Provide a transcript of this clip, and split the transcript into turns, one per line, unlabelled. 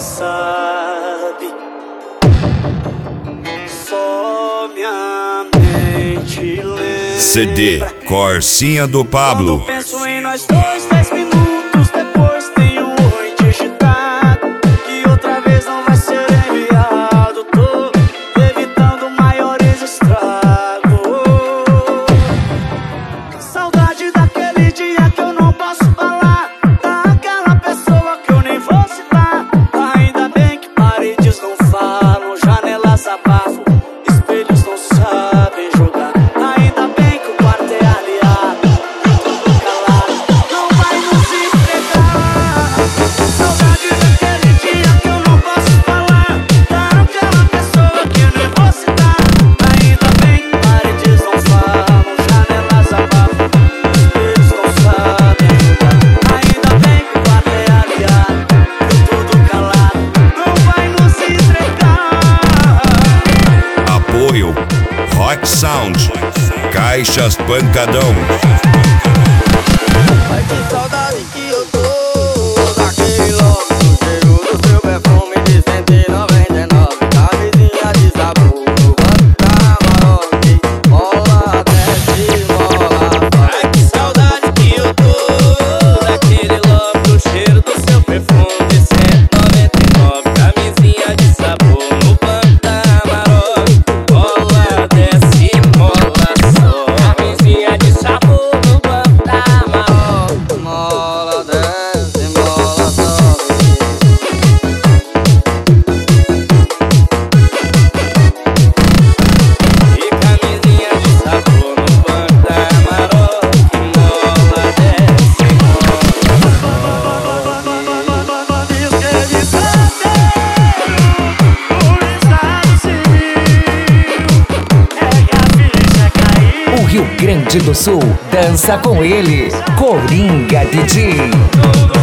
sabe. Só minha mente lembra.
CD Corsinha do Pablo.
Quando penso em nós dois, 10 minutos depois tenho o oi digitado, que outra vez não vai ser enviado. Tô evitando maiores estragos. Saudade daquele dia que eu não posso falar, daquela pessoa que eu nem vou citar. Ainda bem que paredes não falam, janelas abafam, espelhos não sabem jogar. Ainda bem que o quarto é aliado, tudo calado, não vai nos entregar. Saudade daquele dia que eu não posso falar, daquela pessoa que eu nem vou citar. Ainda bem que paredes não falam, janelas abafam, espelhos não sabem jogar. Ainda bem que o quarto é aliado, tudo calado, não vai nos entregar.
Apoio Rock Sound. Caixas Pancadão.
Ai, que saudade que eu tô daquele logo cheiro do seu perfume de 199. Camisinha de sabor no banco da Maroc, mola desce, mola vai.
Ai, que saudade que eu tô daquele love, do cheiro do seu perfume de 199. Camisinha de sabor no banco da Maroc, mola desce, mola sobe. Camisinha de sabor no banco da Maroc.
Mola desce, mola sobe.
E camisinha de sabor no banco da Maroc, mola desce, mola. Diz que ele solteiro, o estado civil, é que a ficha caiu.
O Rio Grande do Sul dança com ele. Coringa DJ.